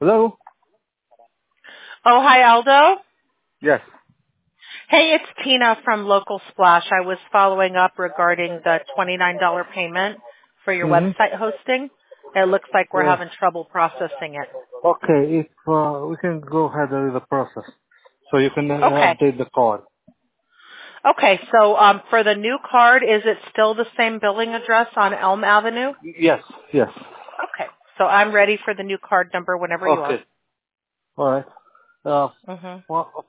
Hello? Oh, hi, Aldo. Yes. Hey, it's Tina from Local Splash. I was following up regarding the $29 payment for your website hosting. It looks like we're Yes. having trouble processing it. Okay, if we can go ahead with the process. So you can Okay. update the card. Okay, so for the new card, is it still the same billing address on Elm Avenue? Yes, yes. Okay, so I'm ready for the new card number whenever you are. Okay. All right. Mm-hmm.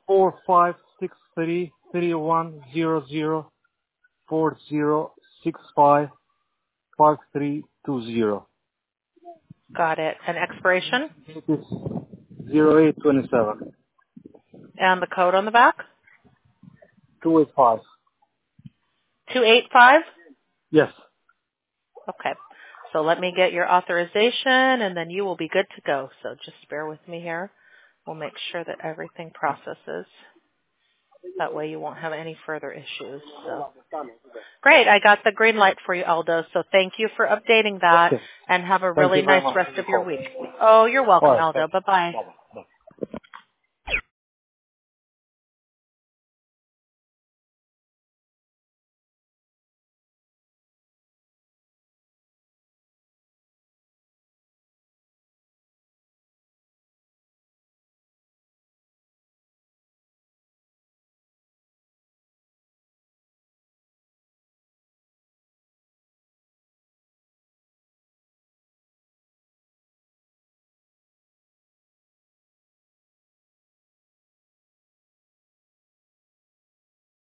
4563310040655320. Got it. And expiration? It is 0827 And the code on the back? 285. 285? Yes. Okay. So let me get your authorization, and then you will be good to go. So just bear with me here. We'll make sure that everything processes. That way you won't have any further issues. So great. I got the green light for you, Aldo. So thank you for updating that, Okay. and have a Thank really you very nice much for rest your of your call. week. Oh, you're All welcome, right. Aldo. Thank you. Bye-bye. Bye-bye.